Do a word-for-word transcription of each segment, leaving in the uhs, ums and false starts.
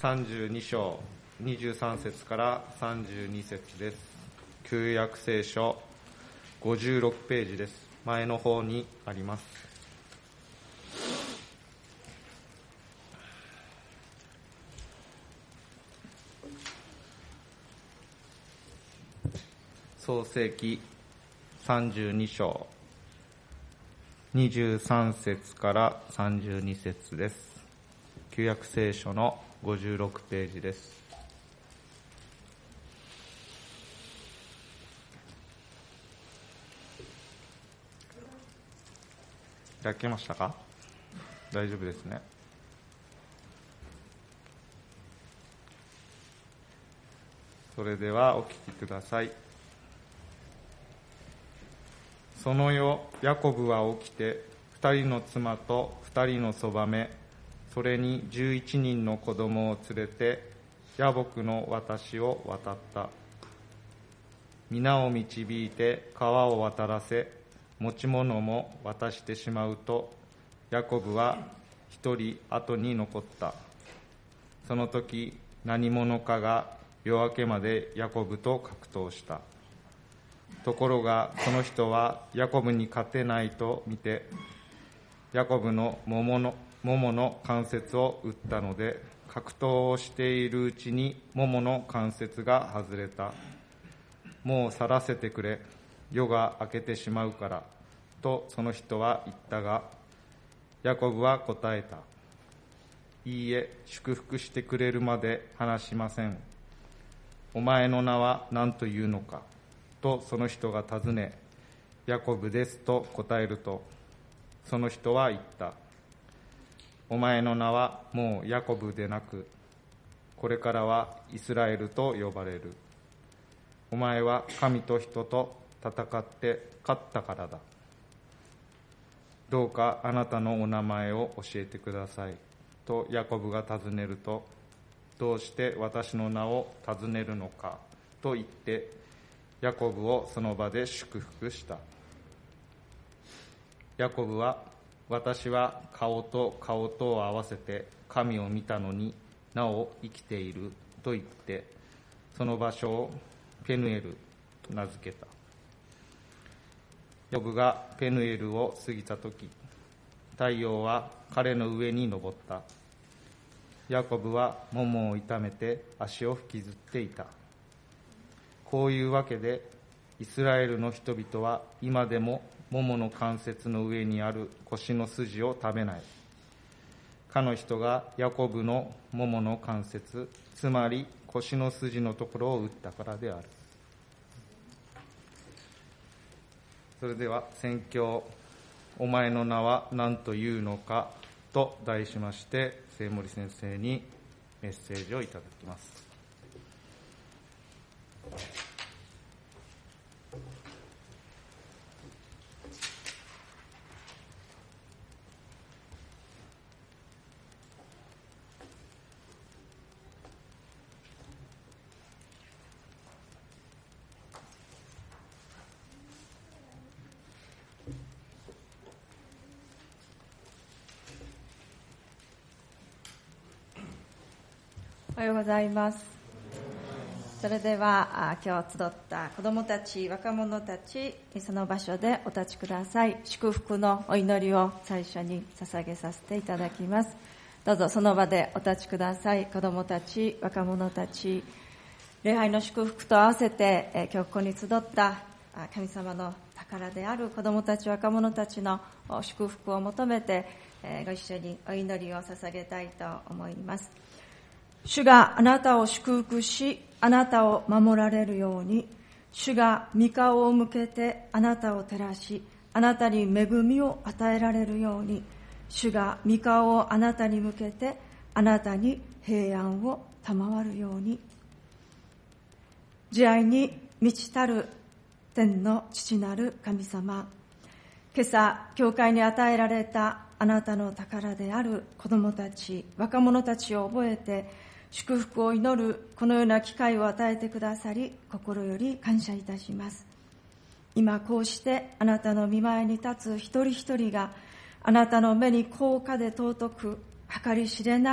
さんじゅうに章にじゅうさん節からさんじゅうに節です。旧約聖書ごじゅうろくページです。前の方にあります。創世記さんじゅうに章にじゅうさん節からさんじゅうに節です。旧約聖書のごじゅうろくページです。開けましたか？大丈夫ですね。それではお聞きください。その夜、ヤコブは起きて、二人の妻と二人のそばめ、それに十一人の子供を連れて、ヤボクの渡を渡った。皆を導いて川を渡らせ、持ち物も渡してしまうと、ヤコブは一人後に残った。その時、何者かが夜明けまでヤコブと格闘した。ところがその人はヤコブに勝てないと見て、ヤコブの桃の桃の関節を打ったので、格闘をしているうちに桃の関節が外れた。もう去らせてくれ、夜が明けてしまうからとその人は言ったが、ヤコブは答えた。いいえ、祝福してくれるまで話しません。お前の名は何というのかとその人が尋ね、ヤコブですと答えると、その人は言った。お前の名はもうヤコブでなく、これからはイスラエルと呼ばれる。お前は神と人と戦って勝ったからだ。どうかあなたのお名前を教えてください。とヤコブが尋ねると、どうして私の名を尋ねるのかと言って、ヤコブをその場で祝福した。ヤコブは、私は顔と顔とを合わせて神を見たのになお生きていると言って、その場所をペヌエルと名付けた。ヤコブがペヌエルを過ぎたとき、太陽は彼の上に昇った。ヤコブはももを痛めて足を引きずっていた。こういうわけで、イスラエルの人々は今でも桃の関節の上にある腰の筋を食べない。かの人がヤコブの桃の関節、つまり腰の筋のところを打ったからである。それでは宣教、お前の名は何というのかと題しまして、聖森先生にメッセージをいただきます。 おはようございます。それでは今日集った子どもたち、若者たち、その場所でお立ちください。祝福のお祈りを最初に捧げさせていただきます。どうぞその場でお立ちください。子どもたち、若者たち、礼拝の祝福と合わせて今日ここに集った神様の宝である子どもたち、若者たちの祝福を求めてご一緒にお祈りを捧げたいと思います。主があなたを祝福し、あなたを守られるように、主が御顔を向けてあなたを照らし、あなたに恵みを与えられるように、主が御顔をあなたに向けてあなたに平安を賜るように。慈愛に満ちたる天の父なる神様、今朝教会に与えられたあなたの宝である子どもたち、若者たちを覚えて祝福を祈るこのような機会を与えてくださり、心より感謝いたします。今こうしてあなたの御前に立つ一人一人があなたの目に高価で尊く計り知れない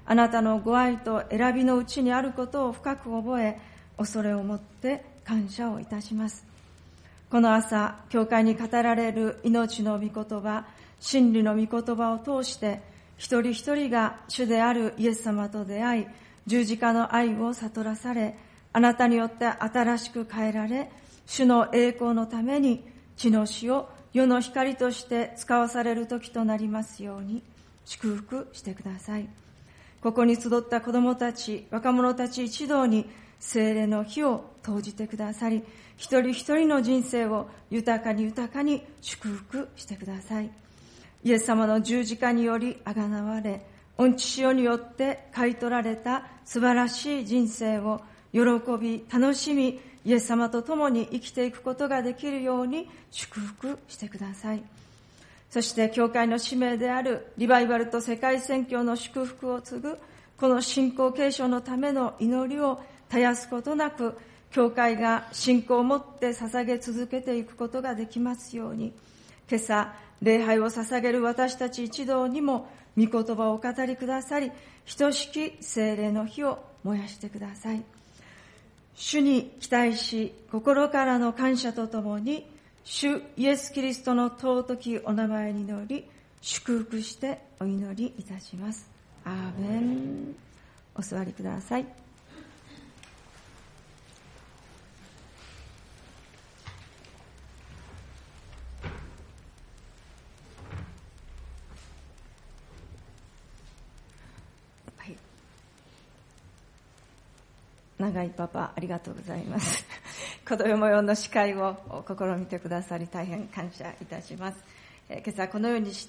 あなたのご愛と選びのうちにあることを深く覚え、恐れを持って感謝をいたします。この朝、教会に語られる命の御言葉、真理の御言葉を通して、一人一人が主であるイエス様と出会い、十字架の愛を悟らされ、あなたによって新しく変えられ、主の栄光のために地の死を世の光として使わされる時となりますように祝福してください。ここに集った子供たち、若者たち一同に聖霊の火を投じてくださり、一人一人の人生を豊かに豊かに祝福してください。イエス様の十字架によりあがなわれ、御血潮によって買い取られた素晴らしい人生を喜び、楽しみ、イエス様と共に生きていくことができるように祝福してください。そして教会の使命であるリバイバルと世界宣教の祝福を継ぐこの信仰継承のための祈りを絶やすことなく、教会が信仰を持って捧げ続けていくことができますように、今朝礼拝を捧げる私たち一同にも御言葉をお語りくださり、ひとしき聖霊の火を燃やしてください。主に期待し、心からの感謝とともに、主イエス・キリストの尊きお名前に祈り、祝福してお祈りいたします。アーメン。お座りください。長いパパ、ありがとうございます。子供用の司会を試みてくださり大変感謝いたします。えー、今朝このようにして、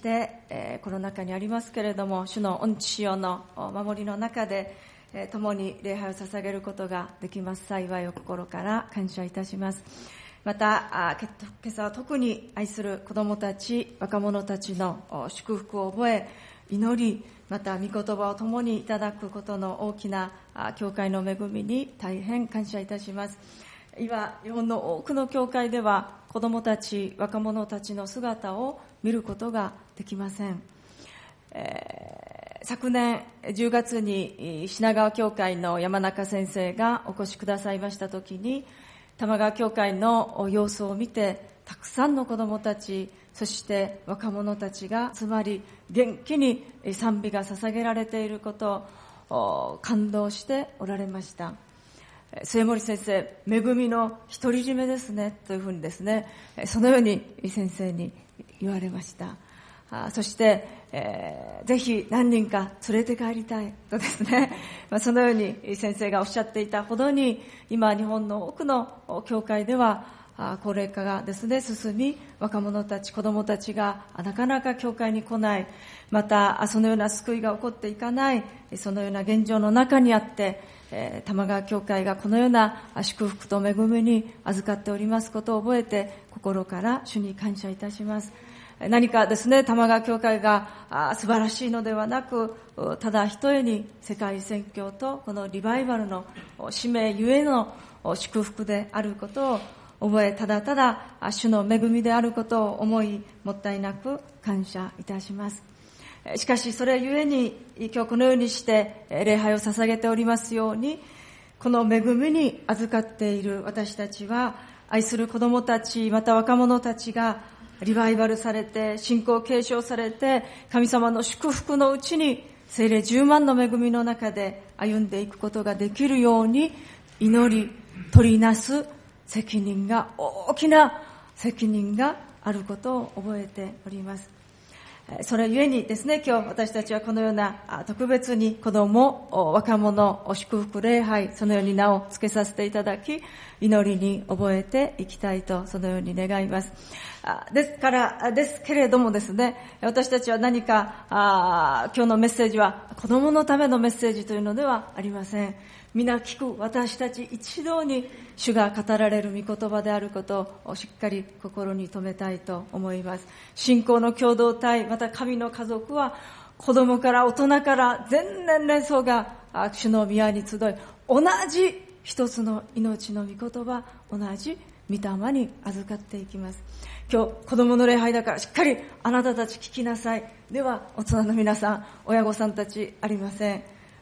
えー、コロナ禍にありますけれども、主の御血潮の守りの中で、えー、共に礼拝を捧げることができます。幸いを心から感謝いたします。また、あ今朝は特に愛する子供たち、若者たちの祝福を覚え、祈り、また御言葉を共にいただくことの大きな教会の恵みに大変感謝いたします。今、日本の多くの教会では子供たち、若者たちの姿を見ることができません。えー、昨年じゅうがつに品川教会の山中先生がお越しくださいましたときに、玉川教会の様子を見て、たくさんの子供たち、そして若者たちが集まり、元気に賛美が捧げられていることを感動しておられました。末森先生、恵みの独り占めですね、というふうにですね、そのように先生に言われました。あそして、えー、ぜひ何人か連れて帰りたいとですね、まあ、そのように先生がおっしゃっていたほどに、今日本の多くの教会では高齢化がですね進み、若者たち、子供たちがなかなか教会に来ない、またそのような救いが起こっていかない、そのような現状の中にあって、えー、玉川教会がこのような祝福と恵みに預かっておりますことを覚えて、心から主に感謝いたします。何かですね、玉川教会が素晴らしいのではなく、ただ一重に世界宣教とこのリバイバルの使命ゆえの祝福であることを覚え、ただただ主の恵みであることを思い、もったいなく感謝いたします。しかしそれゆえに、今日このようにして礼拝を捧げておりますように、この恵みに預かっている私たちは、愛する子供たち、また若者たちがリバイバルされて、信仰継承されて、神様の祝福のうちに聖霊十万の恵みの中で歩んでいくことができるように祈り、取りなす責任が、大きな責任があることを覚えております。それゆえにですね、今日私たちはこのような特別に子供、若者、祝福礼拝、そのように名を付けさせていただき、祈りに覚えていきたいと、そのように願います。ですから、ですけれどもですね、私たちは何か、あ今日のメッセージは子供のためのメッセージというのではありません。皆聞く私たち一同に主が語られる御言葉であることをしっかり心に留めたいと思います。信仰の共同体、また神の家族は子供から大人から全年齢層が主の宮に集い、同じ一つの命の御言葉、同じ御霊に預かっていきます。今日子供の礼拝だからしっかりあなたたち聞きなさいでは、大人の皆さん、親御さんたちありません。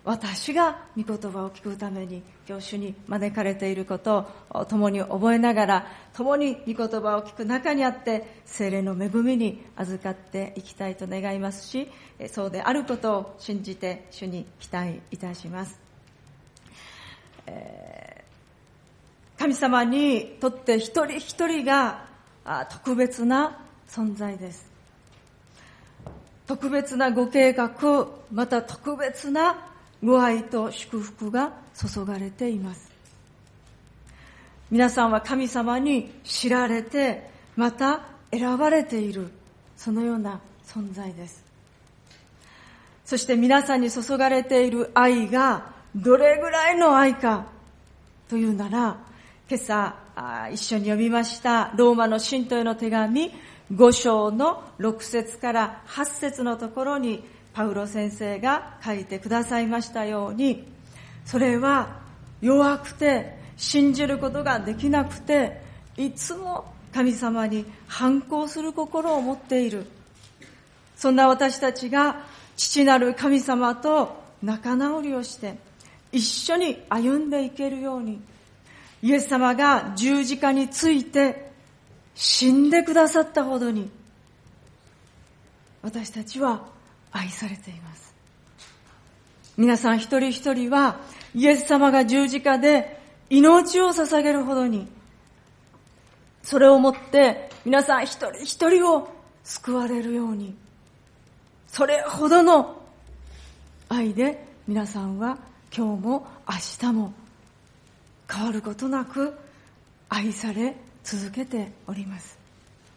私が御言葉を聞くために今日主に招かれていることを共に覚えながら、共に御言葉を聞く中にあって聖霊の恵みに預かっていきたいと願いますし、そうであることを信じて主に期待いたします。えー、神様にとって一人一人が特別な存在です。特別なご計画、また特別なご愛と祝福が注がれています。皆さんは神様に知られて、また選ばれている、そのような存在です。そして皆さんに注がれている愛がどれぐらいの愛かというなら、今朝一緒に読みましたローマの信徒への手紙ご章のろく節からはち節のところにパウロ先生が書いてくださいましたように、それは弱くて信じることができなくて、いつも神様に反抗する心を持っている、そんな私たちが父なる神様と仲直りをして一緒に歩んでいけるように、イエス様が十字架について死んでくださったほどに私たちは愛されています。皆さん一人一人はイエス様が十字架で命を捧げるほどに、それをもって皆さん一人一人を救われるように、それほどの愛で皆さんは今日も明日も変わることなく愛され続けております。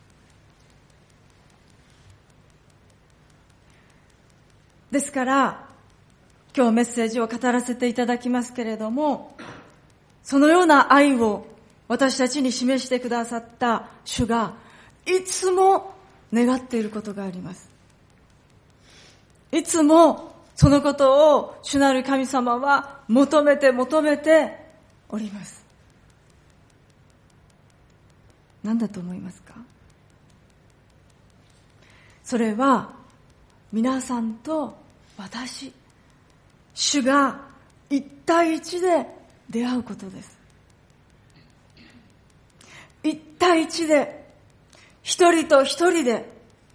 ですから今日メッセージを語らせていただきますけれども、そのような愛を私たちに示してくださった主がいつも願っていることがあります。いつもそのことを主なる神様は求めて求めております。何だと思いますか？それは皆さんと私、主が一対一で出会うことです。一対一で、一人と一人で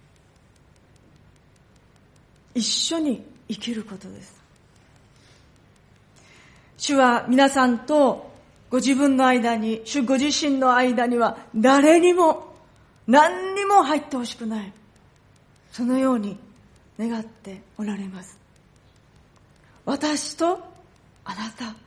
一緒に生きることです。主は皆さんとご自分の間に、主ご自身の間には誰にも何にも入ってほしくない、そのように願っておられます。私とあなた、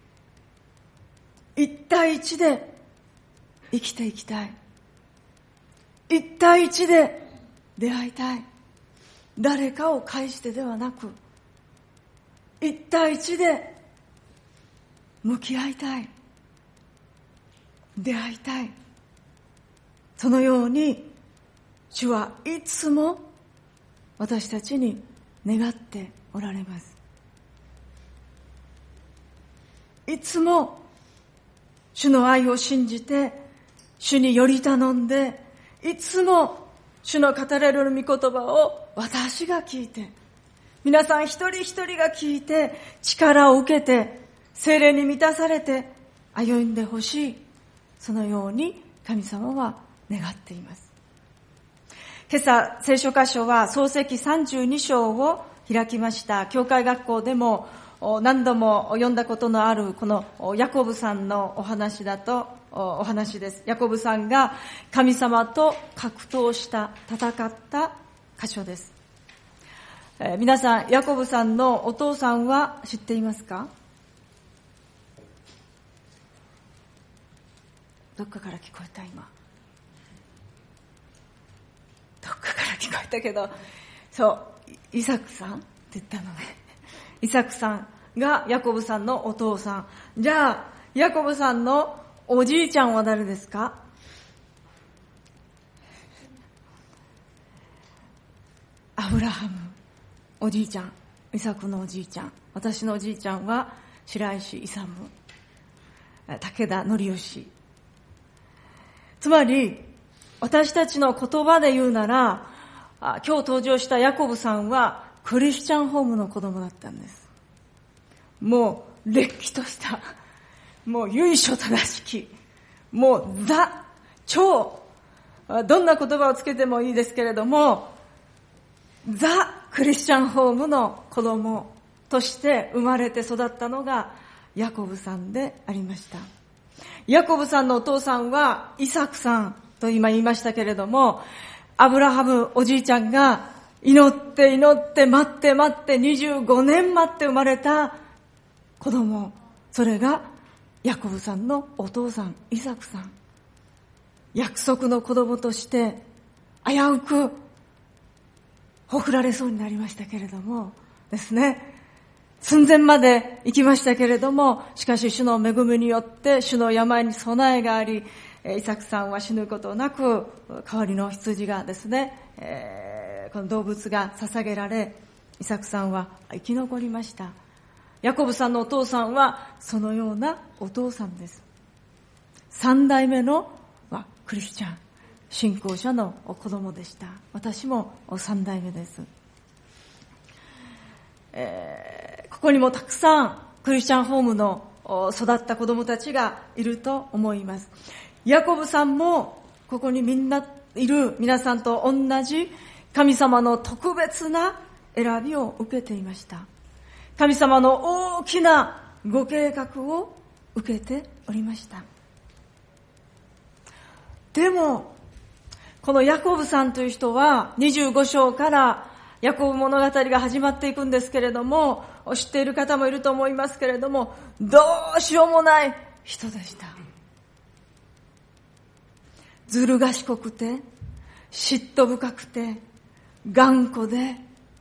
一対一で生きていきたい。一対一で出会いたい。誰かを介してではなく、一対一で向き合いたい。出会いたい。そのように主はいつも私たちに願っておられます。いつも主の愛を信じて主により頼んで、いつも主の語られる御言葉を私が聞いて、皆さん一人一人が聞いて力を受けて聖霊に満たされて歩んでほしい、そのように神様は願っています。今朝聖書箇所は創世記さんじゅうに章を開きました。教会学校でも何度も読んだことのあるこのヤコブさんのお話だとお話です。ヤコブさんが神様と格闘した戦った箇所です。えー、皆さんヤコブさんのお父さんは知っていますか？どっかから聞こえた。今どっかから聞こえたけど、そうイサクさんって言ったのね。イサクさんがヤコブさんのお父さん。じゃあヤコブさんのおじいちゃんは誰ですか？アブラハム、おじいちゃん、イサクのおじいちゃん。私のおじいちゃんは白石勇、武田則義。つまり私たちの言葉で言うなら、今日登場したヤコブさんはクリスチャンホームの子供だったんです。 もうれっきとした、もう由緒正しき、もうザ、超、どんな言葉をつけてもいいですけれども、ザ・クリスチャンホームの子供として生まれて育ったのがヤコブさんでありました。ヤコブさんのお父さんはイサクさんと今言いましたけれども、アブラハムおじいちゃんが祈って祈って待って待ってにじゅうごねん待って生まれた子供、それがヤコブさんのお父さんイサクさん。約束の子供として危うくほふられそうになりましたけれどもですね、寸前まで行きましたけれども、しかし主の恵みによって主の病に備えがあり、イサクさんは死ぬことなく代わりの羊がですね、えー、この動物が捧げられ、イサクさんは生き残りました。ヤコブさんのお父さんはそのようなお父さんです。三代目のクリスチャン信仰者の子供でした。私も三代目です。えー、ここにもたくさんクリスチャンホームの育った子供たちがいると思います。ヤコブさんもここにみんないる皆さんと同じ神様の特別な選びを受けていました。神様の大きなご計画を受けておりました。でもこのヤコブさんという人はにじゅうご章からヤコブ物語が始まっていくんですけれども、知っている方もいると思いますけれども、どうしようもない人でした。ずる賢くて嫉妬深くて頑固で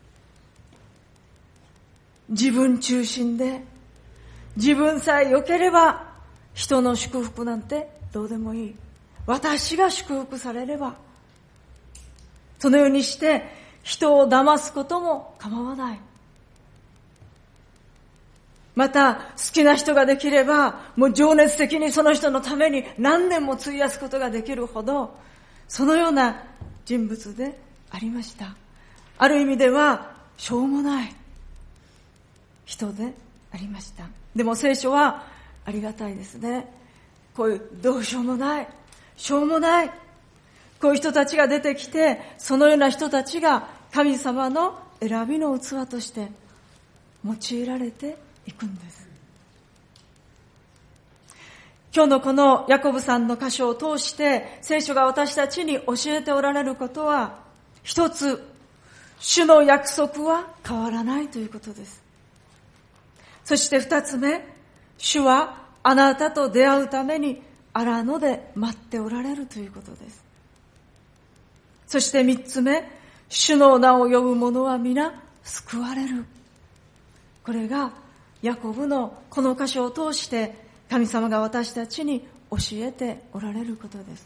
自分中心で、自分さえ良ければ人の祝福なんてどうでもいい、私が祝福されれば、そのようにして人を騙すことも構わない。また好きな人ができればもう情熱的にその人のために何年も費やすことができるほど、そのような人物でありました。ある意味ではしょうもない人でありました。でも聖書はありがたいですね。こういうどうしようもないしょうもないこういう人たちが出てきて、そのような人たちが神様の選びの器として用いられていくんです。今日のこのヤコブさんの箇所を通して聖書が私たちに教えておられることは、一つ、主の約束は変わらないということです。そして二つ目、主はあなたと出会うために荒野で待っておられるということです。そして三つ目、主の名を呼ぶ者は皆救われる。これがヤコブのこの箇所を通して神様が私たちに教えておられることです。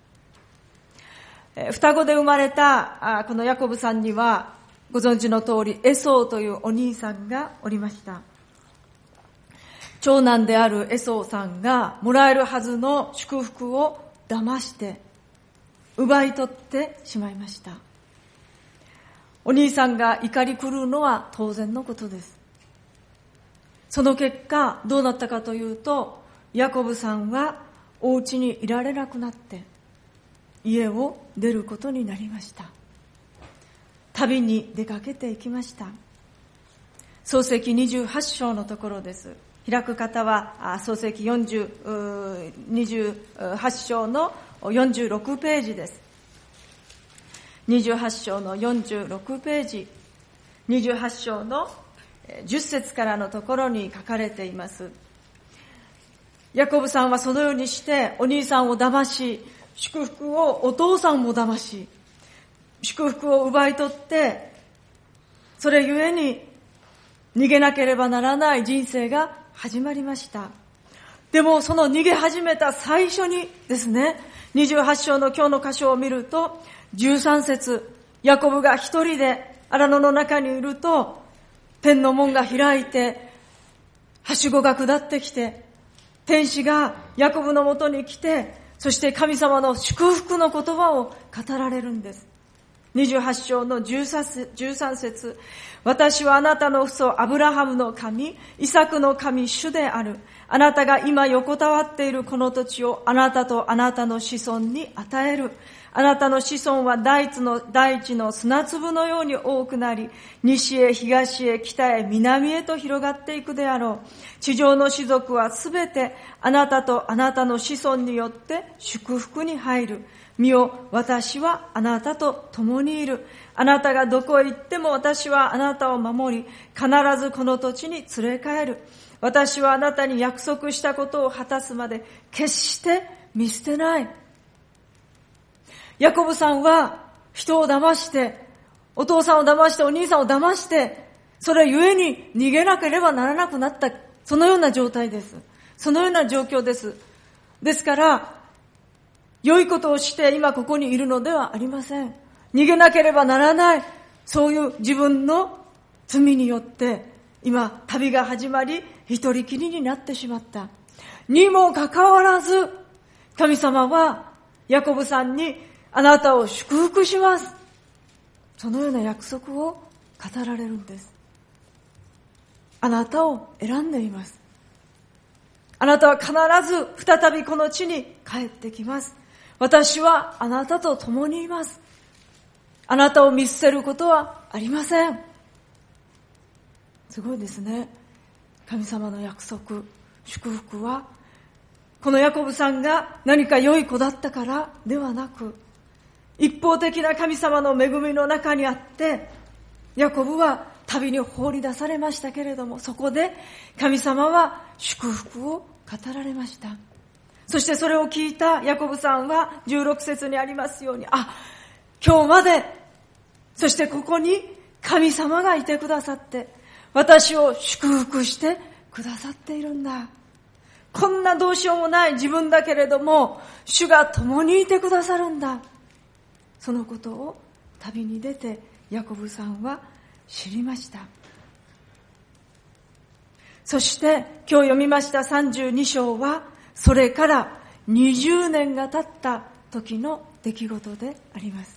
双子で生まれたこのヤコブさんにはご存知の通りエソーというお兄さんがおりました。長男であるエソーさんがもらえるはずの祝福を騙して奪い取ってしまいました。お兄さんが怒り狂うのは当然のことです。その結果どうなったかというと、ヤコブさんはお家にいられなくなって家を出ることになりました。旅に出かけていきました。創世記にじゅうはち章のところです。開く方は創世記にじゅうはち章のよんじゅうろくページです。にじゅうはち章のよんじゅうろくページ、にじゅうはち章のじゅっ節からのところに書かれています。ヤコブさんはそのようにしてお兄さんを騙し、祝福をお父さんも騙し、祝福を奪い取って、それゆえに逃げなければならない人生が始まりました。でもその逃げ始めた最初にですね、にじゅうはち章の今日の箇所を見るとじゅうさん節、ヤコブが一人で荒野の中にいると天の門が開いてはしごが下ってきて、天使がヤコブのもとに来て、そして神様の祝福の言葉を語られるんです。 にじゅうはち章のじゅうさん節、私はあなたの父祖アブラハムの神、イサクの神主である。あなたが今横たわっているこの土地をあなたとあなたの子孫に与える。あなたの子孫は大地の、大地の砂粒のように多くなり、西へ東へ北へ南へと広がっていくであろう。地上の種族はすべてあなたとあなたの子孫によって祝福に入る。見よ、私はあなたと共にいる。あなたがどこへ行っても私はあなたを守り、必ずこの土地に連れ帰る。私はあなたに約束したことを果たすまで決して見捨てない。ヤコブさんは人を騙して、お父さんを騙して、お兄さんを騙して、それゆえに逃げなければならなくなった。そのような状態です。そのような状況です。ですから、良いことをして今ここにいるのではありません。逃げなければならない。そういう自分の罪によって、今旅が始まり、一人きりになってしまった。にもかかわらず、神様はヤコブさんにあなたを祝福します。そのような約束を語られるんです。あなたを選んでいます。あなたは必ず再びこの地に帰ってきます。私はあなたと共にいます。あなたを見捨てることはありません。すごいですね。神様の約束、祝福は、このヤコブさんが何か良い子だったからではなく、一方的な神様の恵みの中にあって、ヤコブは旅に放り出されましたけれども、そこで神様は祝福を語られました。そしてそれを聞いたヤコブさんはじゅうろく節にありますように、あ、今日まで、そしてここに神様がいてくださって、私を祝福してくださっているんだ。こんなどうしようもない自分だけれども、主が共にいてくださるんだ。そのことを旅に出てヤコブさんは知りました。そして今日読みましたさんじゅうに章は、それからにじゅうねんが経った時の出来事であります。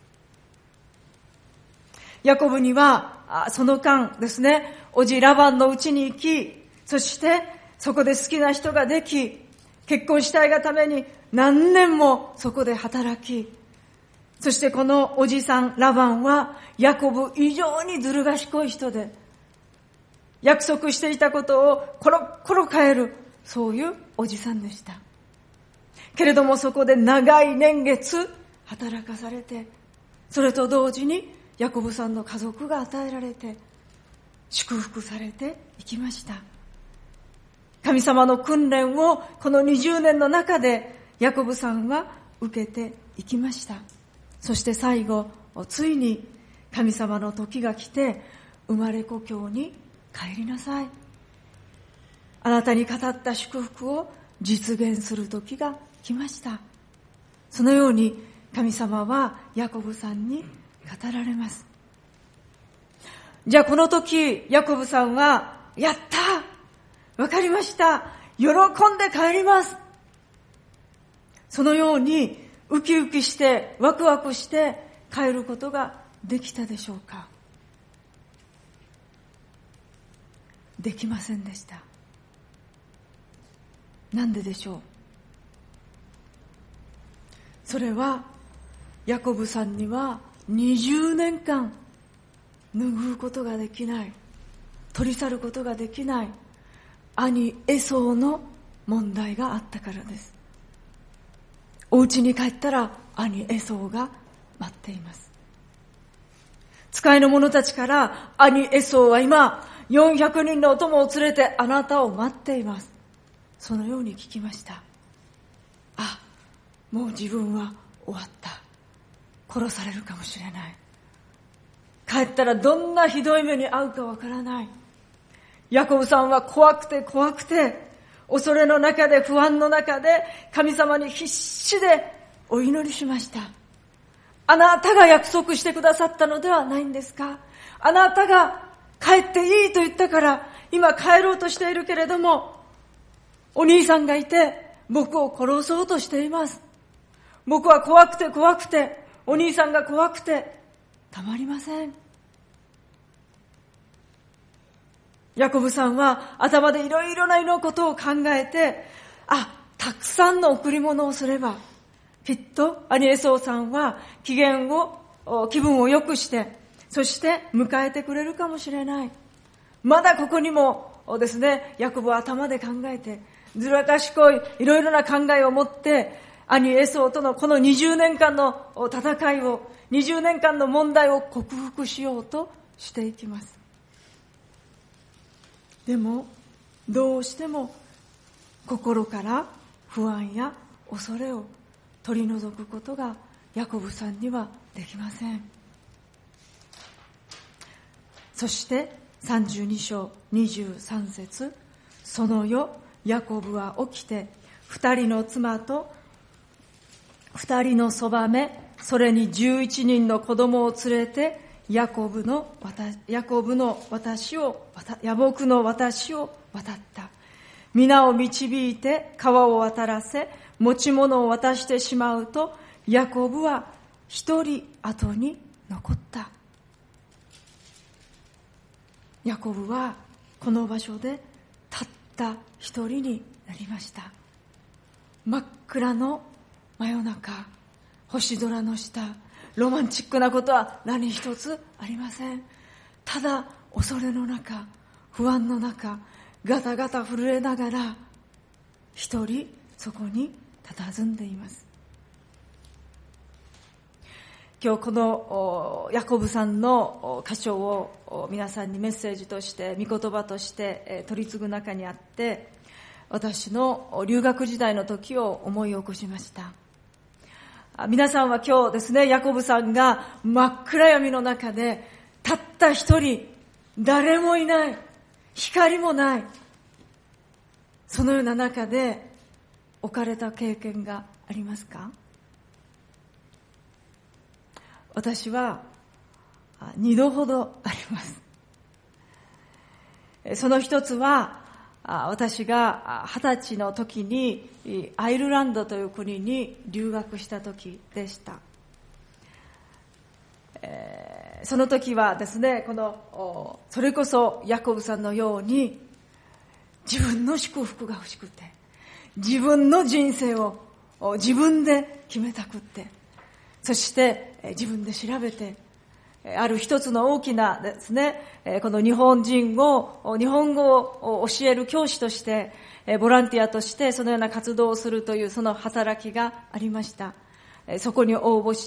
ヤコブにはその間ですね、おじラバンの家に行き、そしてそこで好きな人ができ、結婚したいがために何年もそこで働き、そしてこのおじさんラバンはヤコブ以上にずる賢い人で、約束していたことをコロッコロ変える、そういうおじさんでした。けれどもそこで長い年月働かされて、それと同時にヤコブさんの家族が与えられて、祝福されていきました。神様の訓練をこのにじゅうねんの中でヤコブさんは受けていきました。そして最後、ついに神様の時が来て、生まれ故郷に帰りなさい。あなたに語った祝福を実現する時が来ました。そのように神様はヤコブさんに語られます。じゃあこの時ヤコブさんは、やった、わかりました、喜んで帰ります、そのようにウキウキしてワクワクして帰ることができたでしょうか。できませんでした。なんででしょう。それはヤコブさんにはにじゅうねんかん拭うことができない、取り去ることができない兄エソーの問題があったからです。お家に帰ったら兄エソーが待っています。使いの者たちから、兄エソーは今よんひゃくにんのお供を連れてあなたを待っています、そのように聞きました。あ、もう自分は終わった、殺されるかもしれない、帰ったらどんなひどい目に遭うかわからない。ヤコブさんは怖くて怖くて、恐れの中で不安の中で神様に必死でお祈りしました。あなたが約束してくださったのではないんですか。あなたが帰っていいと言ったから今帰ろうとしているけれども、お兄さんがいて僕を殺そうとしています。僕は怖くて怖くて、お兄さんが怖くてたまりません。ヤコブさんは頭でいろいろな色のことを考えて、あ、たくさんの贈り物をすれば、きっと兄エソーさんは機嫌を、気分を良くして、そして迎えてくれるかもしれない。まだここにもですね、ヤコブは頭で考えて、ずら賢いいろいろな考えを持って、兄エソーとのこのにじゅうねんかんの戦いを、にじゅうねんかんの問題を克服しようとしていきます。でも、どうしても心から不安や恐れを取り除くことがヤコブさんにはできません。そしてさんじゅうに章にじゅうさん節、その夜ヤコブは起きて二人の妻と二人のそばめ、それに十一人の子供を連れてヤコブのヤコブの私をヤボクの私を渡った。皆を導いて川を渡らせ、持ち物を渡してしまうと、ヤコブは一人後に残った。ヤコブはこの場所でたった一人になりました。真っ暗の真夜中、星空の下、ロマンチックなことは何一つありません。ただ恐れの中、不安の中、ガタガタ震えながら一人そこに佇んでいます。今日このヤコブさんの箇所を皆さんにメッセージとして御言葉として取り継ぐ中にあって、私の留学時代の時を思い起こしました。皆さんは今日ですね、ヤコブさんが真っ暗闇の中でたった一人、誰もいない、光もない、そのような中で置かれた経験がありますか？私は二度ほどあります。その一つは、私が二十歳の時にアイルランドという国に留学した時でした。その時はですね、このそれこそヤコブさんのように自分の祝福が欲しくて、自分の人生を自分で決めたくって、そして自分で調べて、ある一つの大きなですね、この日本人を、日本語を教える教師として、ボランティアとしてそのような活動をするというその働きがありました。そこに応募して、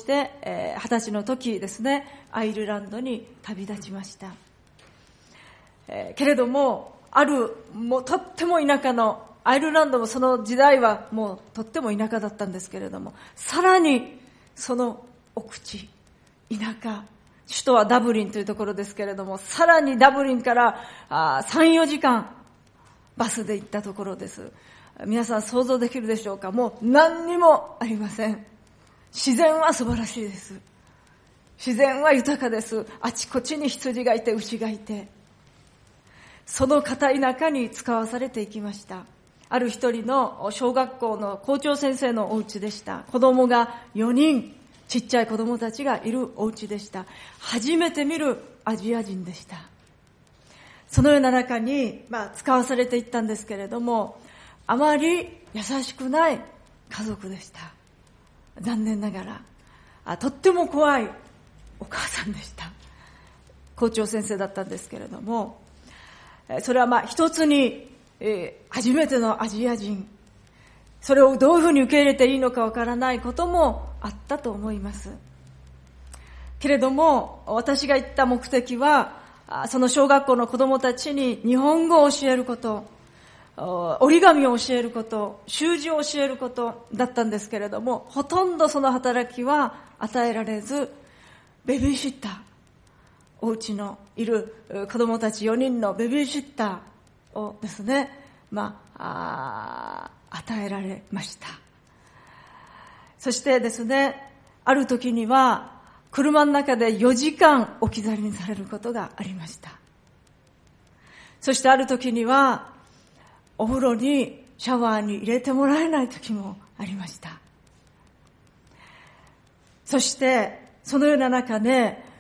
二十歳の時ですね、アイルランドに旅立ちました。けれども、ある、もうとっても田舎の、アイルランドもその時代はもうとっても田舎だったんですけれども、さらにその奥地、田舎、首都はダブリンというところですけれども、さらにダブリンからさん、よじかんバスで行ったところです。皆さん想像できるでしょうか？もう何にもありません。自然は素晴らしいです。自然は豊かです。あちこちに羊がいて牛がいて、その片田舎に使わされていきました。ある一人の小学校の校長先生のお家でした。子供がよにん、ちっちゃい子供たちがいるお家でした。初めて見るアジア人でした。そのような中に、まあ、使わされていったんですけれども、あまり優しくない家族でした。残念ながらあとっても怖いお母さんでした。校長先生だったんですけれども、それはまあ一つに、えー、初めてのアジア人、それをどういうふうに受け入れていいのかわからないこともあったと思います。けれども私が言った目的は、その小学校の子どもたちに日本語を教えること、折り紙を教えること、習字を教えることだったんですけれども、ほとんどその働きは与えられず、ベビーシッター、お家のいる子どもたちよにんのベビーシッターをですね、まあ、あ与えられました。そしてですね、ある時には車の中でよじかん置き去りにされることがありました。そしてある時にはお風呂にシャワーに入れてもらえない時もありました。そしてそのような中で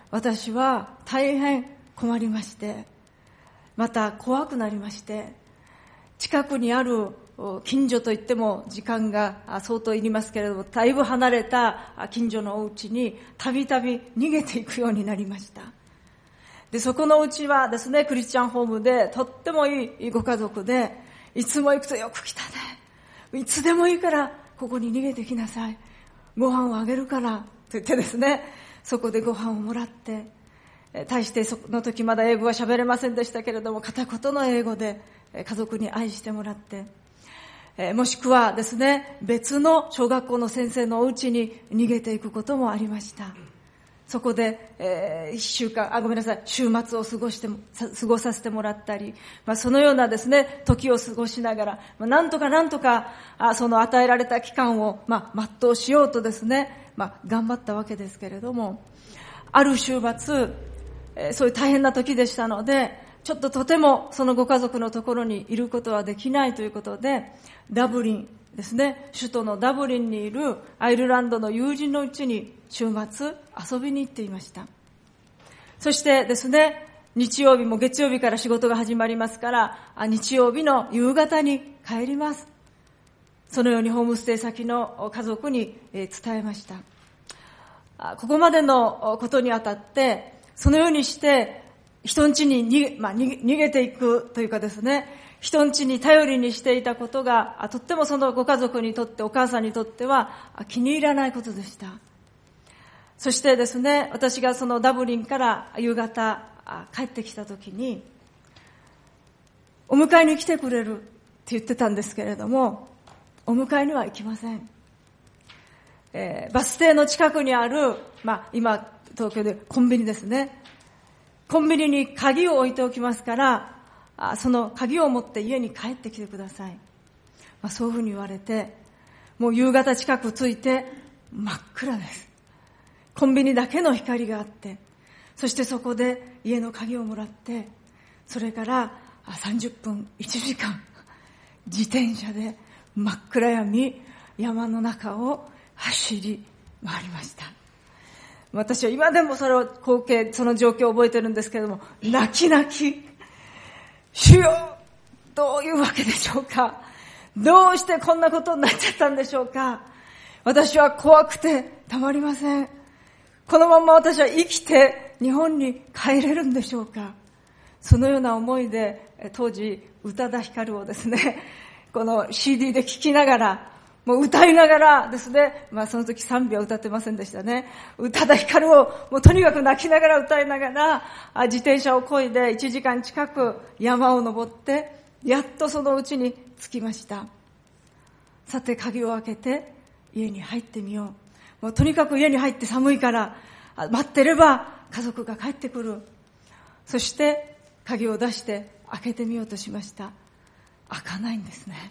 私は大変困りまして、また怖くなりまして、近くにある近所といっても時間が相当いりますけれども、だいぶ離れた近所のお家にたびたび逃げていくようになりました。で、そこのうちはですね、クリスチャンホームでとってもいいご家族で、いつも行くとよく来たね。いつでもいいからここに逃げてきなさい。ご飯をあげるからと言ってですね、そこでご飯をもらって、大してその時まだ英語は喋れませんでしたけれども、片言の英語で家族に愛してもらって、もしくはですね、別の小学校の先生のお家に逃げていくこともありました。そこで、えー、一週間、あ、ごめんなさい、週末を過ごしても、過ごさせてもらったり、まあ、そのようなですね、時を過ごしながら、まあ、なんとかなんとか、あ、その与えられた期間を、まあ、全うしようとですね、まあ、頑張ったわけですけれども、ある週末、えー、そういう大変な時でしたので、ちょっととてもそのご家族のところにいることはできないということで、ダブリンですね、首都のダブリンにいるアイルランドの友人のうちに週末遊びに行っていました。そしてですね、日曜日も月曜日から仕事が始まりますから、日曜日の夕方に帰ります。そのようにホームステイ先の家族に伝えました。ここまでのことにあたって、そのようにして人ん家に逃げ、まあ、逃げ、逃げていくというかですね、人ん家に頼りにしていたことが、とってもそのご家族にとって、お母さんにとっては気に入らないことでした。そしてですね、私がそのダブリンから夕方帰ってきたときに、お迎えに来てくれるって言ってたんですけれども、お迎えには行きません。えー、バス停の近くにある、まあ今東京でコンビニですね。コンビニに鍵を置いておきますから、あその鍵を持って家に帰ってきてください。まあ、そういうふうに言われて、もう夕方近く着いて真っ暗です。コンビニだけの光があって、そしてそこで家の鍵をもらって、それからさんじゅっぷん、いちじかん、自転車で真っ暗闇、山の中を走り回りました。私は今でもそれを光景、その状況を覚えてるんですけれども、泣き泣き、主よ、どういうわけでしょうか。どうしてこんなことになっちゃったんでしょうか。私は怖くてたまりません。このまま私は生きて日本に帰れるんでしょうか。そのような思いで、当時宇多田ヒカルをですね、この シーディー で聴きながら、もう歌いながらですね、まあその時賛美は歌ってませんでしたね。宇多田ヒカルをもうとにかく泣きながら歌いながら、自転車を漕いでいちじかん近く山を登って、やっとそのうちに着きました。さて鍵を開けて家に入ってみよう。もうとにかく家に入って寒いから待ってれば家族が帰ってくる。そして鍵を出して開けてみようとしました。開かないんですね。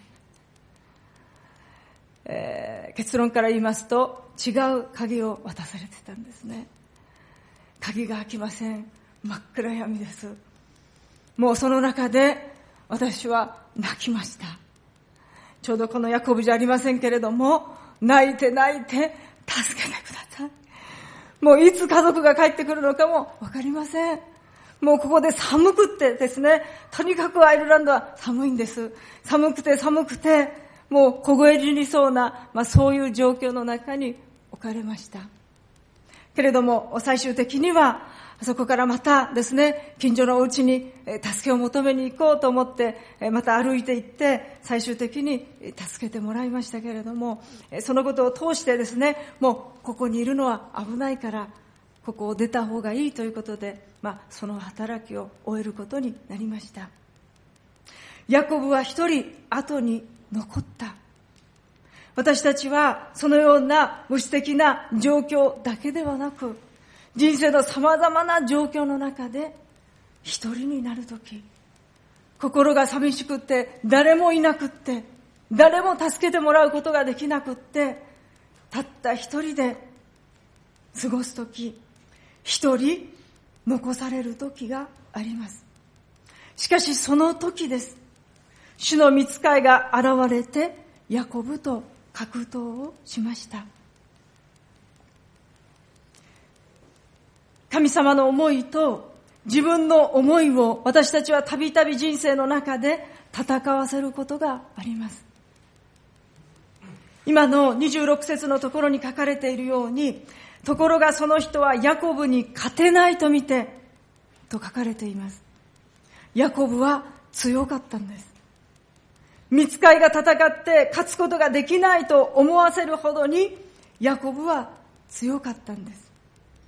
えー、結論から言いますと、違う鍵を渡されてたんですね。鍵が開きません。真っ暗闇です。もうその中で私は泣きました。ちょうどこのヤコブじゃありませんけれども、泣いて泣いて助けてください。もういつ家族が帰ってくるのかもわかりません。もうここで寒くってですね、とにかくアイルランドは寒いんです。寒くて寒くて、もう凍え死にそうな、まあそういう状況の中に置かれました。けれども最終的にはそこからまたですね、近所のお家に助けを求めに行こうと思ってまた歩いて行って最終的に助けてもらいましたけれども、そのことを通してですね、もうここにいるのは危ないからここを出た方がいいということで、まあその働きを終えることになりました。ヤコブは一人後に残った。私たちはそのような無私的な状況だけではなく、人生の様々な状況の中で一人になるとき、心が寂しくって誰もいなくって、誰も助けてもらうことができなくって、たった一人で過ごすとき、一人残されるときがあります。しかしその時です。主の御使いが現れてヤコブと格闘をしました。 神様の思いと自分の思いを私たちはたびたび人生の中で戦わせることがあります。今のにじゅうろく節のところに書かれているように、ところがその人はヤコブに勝てないと見てと書かれています。ヤコブは強かったんです。ミツカイが戦って勝つことができないと思わせるほどにヤコブは強かったんです。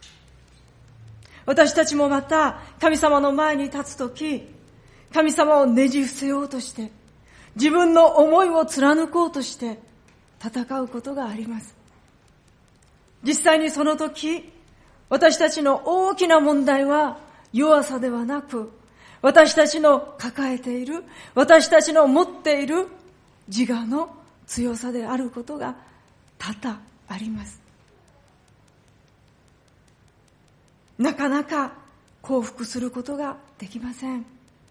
私たちもまた神様の前に立つとき、神様をねじ伏せようとして、自分の思いを貫こうとして戦うことがあります。実際にその時、私たちの大きな問題は弱さではなく、私たちの抱えている、私たちの持っている自我の強さであることが多々あります。なかなか降伏することができません。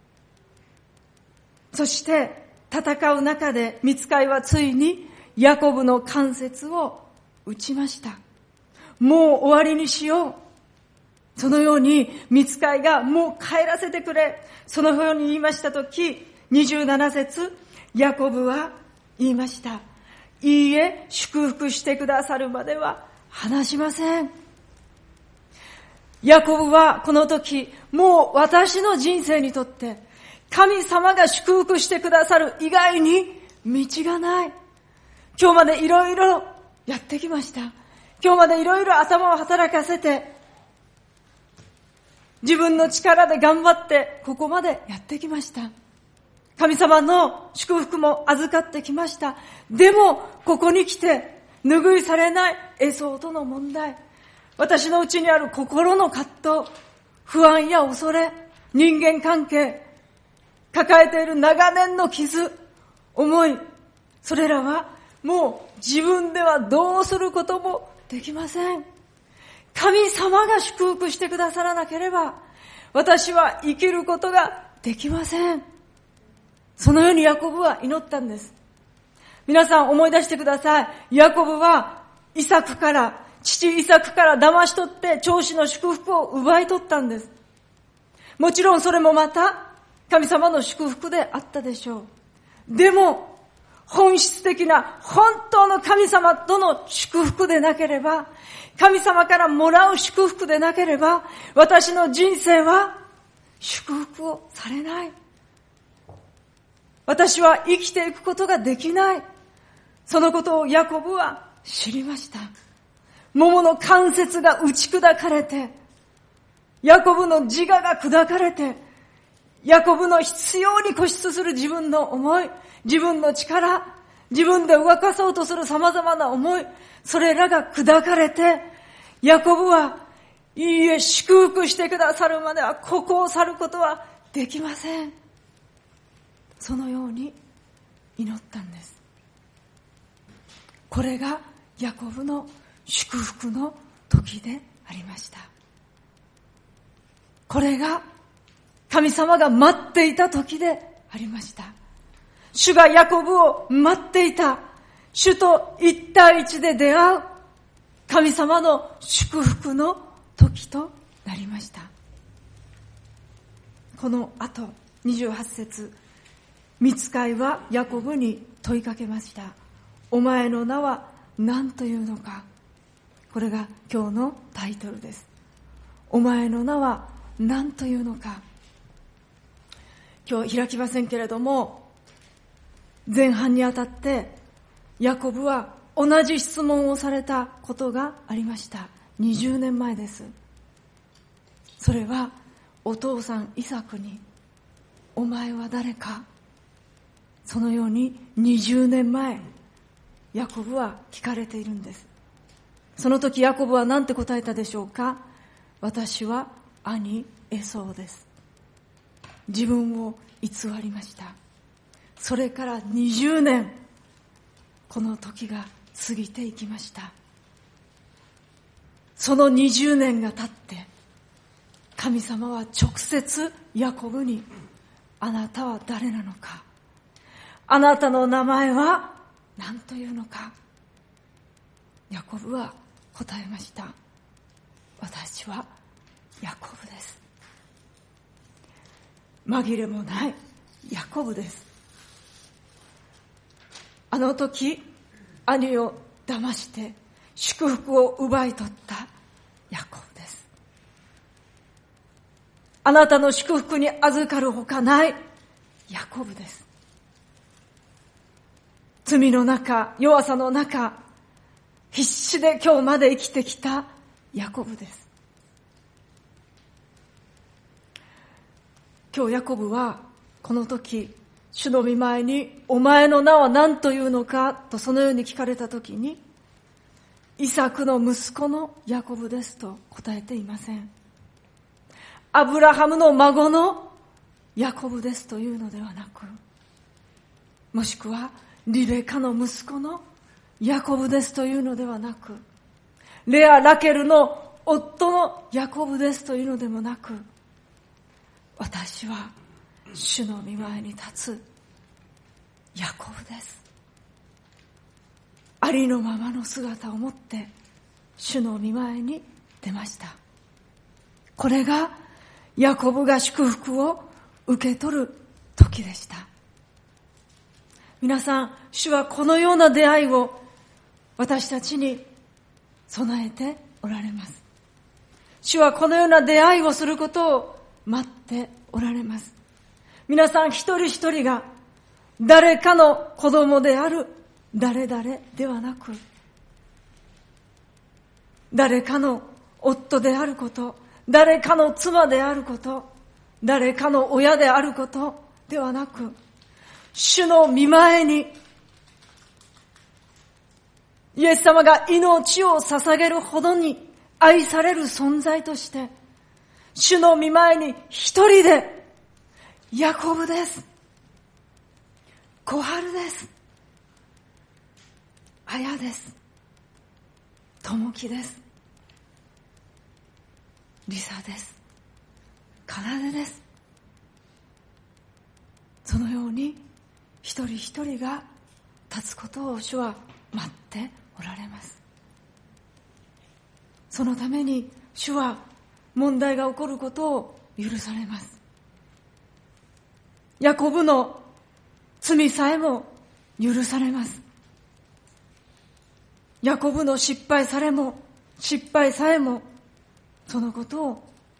そして戦う中でミツカイはついにヤコブの関節を打ちました。もう終わりにしよう。そのようにミツカイがもう帰らせてくれ。そのように言いましたとき、にじゅうなな節、ヤコブは言いました。いいえ、祝福してくださるまでは離しません。ヤコブはこの時、もう私の人生にとって神様が祝福してくださる以外に道がない。今日までいろいろやってきました。今日までいろいろ頭を働かせて、自分の力で頑張ってここまでやってきました。神様の祝福も預かってきました。でもここに来て拭いされないエソーとの問題、私のうちにある心の葛藤、不安や恐れ、人間関係、抱えている長年の傷、思い、それらはもう自分ではどうすることもできません。神様が祝福してくださらなければ、私は生きることができません。そのようにヤコブは祈ったんです。皆さん思い出してください。ヤコブはイサクから、父イサクから騙し取って長子の祝福を奪い取ったんです。もちろんそれもまた神様の祝福であったでしょう。でも本質的な本当の神様との祝福でなければ、神様からもらう祝福でなければ、私の人生は祝福をされない。私は生きていくことができない。そのことをヤコブは知りました。桃の関節が打ち砕かれて、ヤコブの自我が砕かれて、ヤコブの必要に固執する自分の思い、自分の力、自分で動かそうとする様々な思い、それらが砕かれて、ヤコブは、いいえ、祝福してくださるまではここを去ることはできません。そのように祈ったんです。これがヤコブの祝福の時でありました。これが神様が待っていた時でありました。主がヤコブを待っていた。主と一対一で出会う神様の祝福の時となりました。この後にじゅうはち節、ミツカイはヤコブに問いかけました。お前の名は何というのか。これが今日のタイトルです。お前の名は何というのか。今日開きませんけれども、前半にあたってヤコブは同じ質問をされたことがありました。にじゅうねんまえです。それはお父さんイサクに、お前は誰か。そのようににじゅうねんまえヤコブは聞かれているんです。その時ヤコブは何て答えたでしょうか。私は兄エソーです。自分を偽りました。それからにじゅうねん、この時が過ぎていきました。そのにじゅうねんが経って神様は直接ヤコブに、あなたは誰なのか、あなたの名前は何というのか。ヤコブは答えました。私はヤコブです。紛れもないヤコブです。あの時兄を騙して祝福を奪い取ったヤコブです。あなたの祝福に預かるほかないヤコブです。罪の中、弱さの中、必死で今日まで生きてきたヤコブです。今日ヤコブはこの時、主の御前にお前の名は何というのかとそのように聞かれた時に、イサクの息子のヤコブですと答えていません。アブラハムの孫のヤコブですというのではなく、もしくはリベカの息子のヤコブですというのではなく、レア・ラケルの夫のヤコブですというのでもなく、私は主の御前に立つヤコブです。ありのままの姿を持って主の御前に出ました。これがヤコブが祝福を受け取る時でした。皆さん、主はこのような出会いを私たちに備えておられます。主はこのような出会いをすることを待っておられます。皆さん一人一人が誰かの子供である誰々ではなく、誰かの夫であること、誰かの妻であること、誰かの親であることではなく、主の御前にイエス様が命を捧げるほどに愛される存在として、主の御前に一人でヤコブです、小春です、綾です、友樹です、リサです、奏です。そのように一人一人が立つことを主は待っておられます。そのために主は問題が起こることを許されます。ヤコブの罪さえも許されます。ヤコブの失敗されも失敗さえもそのことを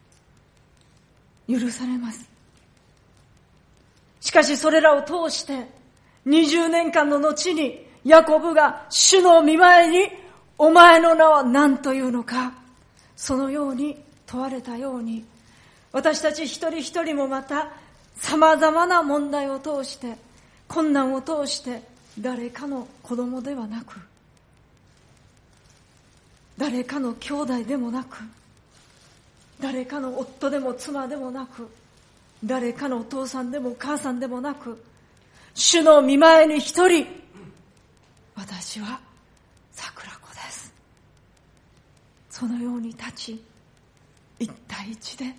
許されます。しかしそれらを通してにじゅうねんかんの後にヤコブが主の御前にお前の名は何というのか、そのように問われたように、私たち一人一人もまた様々な問題を通して困難を通して誰かの子供ではなく、誰かの兄弟でもなく、誰かの夫でも妻でもなく、誰かのお父さんでもお母さんでもなく、主の御前に一人、私は桜子です。そのように立ち、一対一で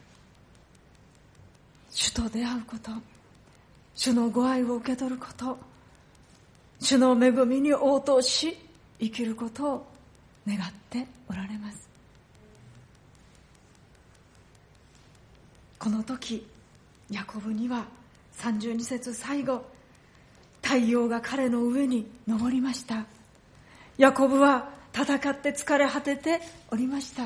主と出会うこと、主のご愛を受け取ること、主の恵みに応答し生きることを願っておられます。この時ヤコブにはさんじゅうに節最後、太陽が彼の上に昇りました。ヤコブは戦って疲れ果てておりました。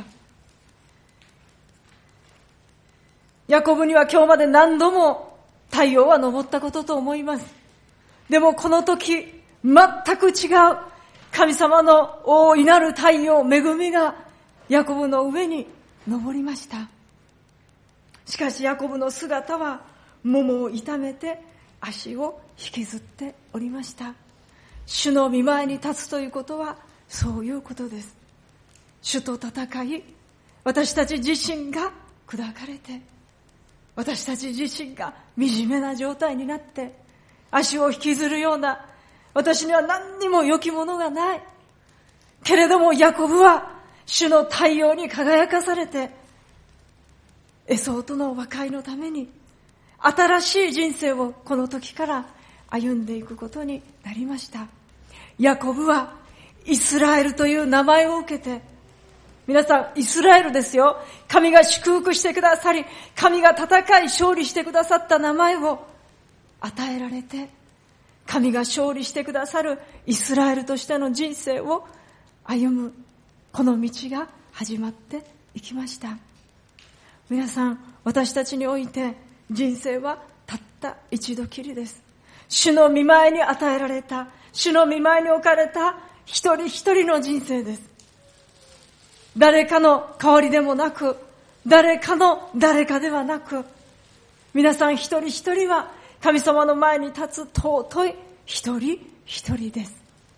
ヤコブには今日まで何度も太陽は昇ったことと思います。でもこの時全く違う神様の大いなる太陽、恵みがヤコブの上に昇りました。しかしヤコブの姿はももを痛めて足を引きずっておりました。主の御前に立つということはそういうことです。主と戦い、私たち自身が砕かれて、私たち自身が惨めな状態になって足を引きずるような、私には何にも良きものがないけれども、ヤコブは主の太陽に輝かされてエソウとの和解のために新しい人生をこの時から歩んでいくことになりました。ヤコブはイスラエルという名前を受けて、 皆さん、イスラエルですよ。神が祝福してくださり、神が戦い勝利してくださった名前を与えられて、神が勝利してくださるイスラエルとしての人生を歩む、この道が始まっていきました。皆さん、私たちにおいて人生はたった一度きりです。主の御前に与えられた、主の御前に置かれた一人一人の人生です。誰かの代わりでもなく、誰かの誰かではなく、皆さん一人一人は神様の前に立つ尊い一人一人です。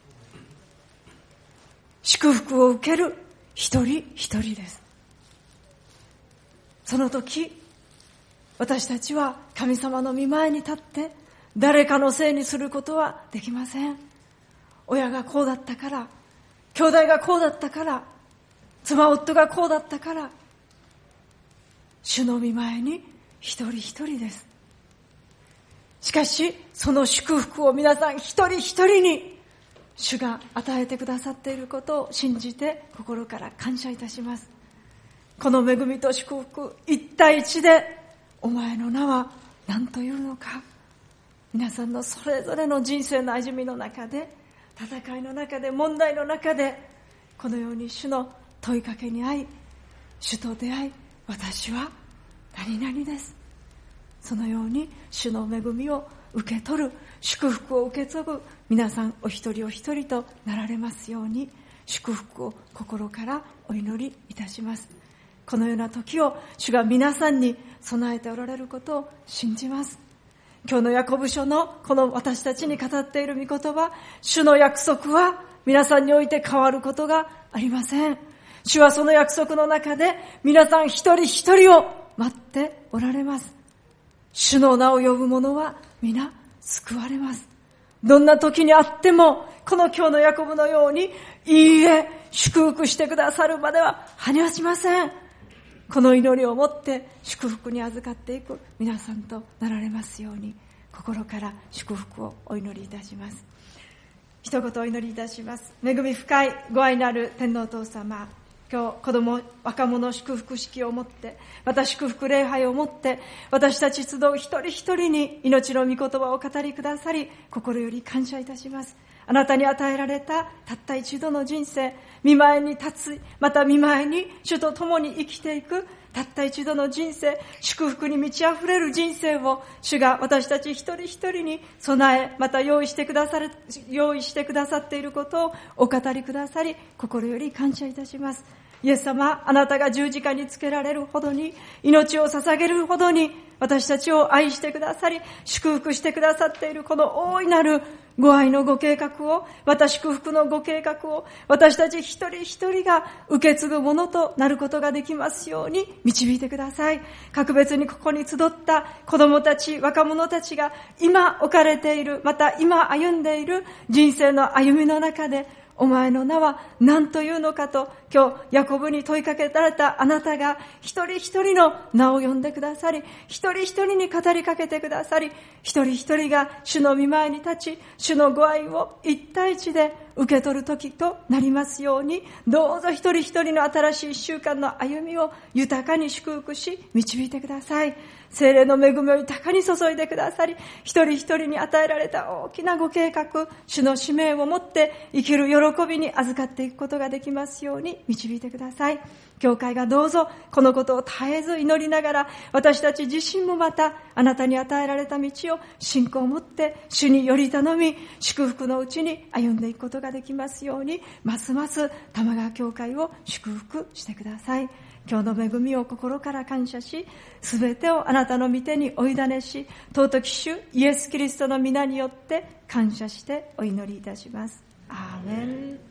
祝福を受ける一人一人です。その時、私たちは神様の御前に立って誰かのせいにすることはできません。親がこうだったから、兄弟がこうだったから、妻夫がこうだったから、主の御前に一人一人です。しかし、その祝福を皆さん一人一人に主が与えてくださっていることを信じて心から感謝いたします。この恵みと祝福一対一で、お前の名は何というのか。皆さんのそれぞれの人生の歩みの中で、戦いの中で、問題の中で、このように主の問いかけに遭い、主と出会い、私は何々です。そのように主の恵みを受け取る、祝福を受け継ぐ皆さんお一人お一人となられますように、祝福を心からお祈りいたします。このような時を主が皆さんに備えておられることを信じます。今日のヤコブ書のこの私たちに語っている御言葉、主の約束は皆さんにおいて変わることがありません。主はその約束の中で皆さん一人一人を待っておられます。主の名を呼ぶ者は皆救われます。どんな時にあっても、この今日のヤコブのように、いいえ、祝福してくださるまでは跳ねはしません。この祈りをもって祝福に預かっていく皆さんとなられますように、心から祝福をお祈りいたします。一言お祈りいたします。恵み深いご愛なる天皇お父様、今日子供若者祝福式をもって、また祝福礼拝をもって、私たち集う一人一人に命の御言葉を語りくださり、心より感謝いたします。あなたに与えられたたった一度の人生、御前に立つ、また御前に主と共に生きていくたった一度の人生、祝福に満ち溢れる人生を主が私たち一人一人に備え、また用意してくださる、用意してくださっていることをお語りくださり、心より感謝いたします。イエス様、あなたが十字架につけられるほどに、命を捧げるほどに私たちを愛してくださり、祝福してくださっているこの大いなるご愛のご計画を、また祝福のご計画を、私たち一人一人が受け継ぐものとなることができますように導いてください。格別にここに集った子供たち、若者たちが今置かれている、また今歩んでいる人生の歩みの中で、お前の名は何というのかと今日ヤコブに問いかけられたあなたが一人一人の名を呼んでくださり、一人一人に語りかけてくださり、一人一人が主の御前に立ち、主のご愛を一対一で受け取る時となりますように、どうぞ一人一人の新しい一週間の歩みを豊かに祝福し導いてください。聖霊の恵みを豊かに注いでくださり、一人一人に与えられた大きなご計画、主の使命を持って生きる喜びに預かっていくことができますように導いてください。教会がどうぞこのことを絶えず祈りながら、私たち自身もまたあなたに与えられた道を信仰を持って主により頼み、祝福のうちに歩んでいくことができますように、ますます玉川教会を祝福してください。今日の恵みを心から感謝し、すべてをあなたの御手にお委ねし、尊き主イエス・キリストの皆によって感謝してお祈りいたします。アーメン。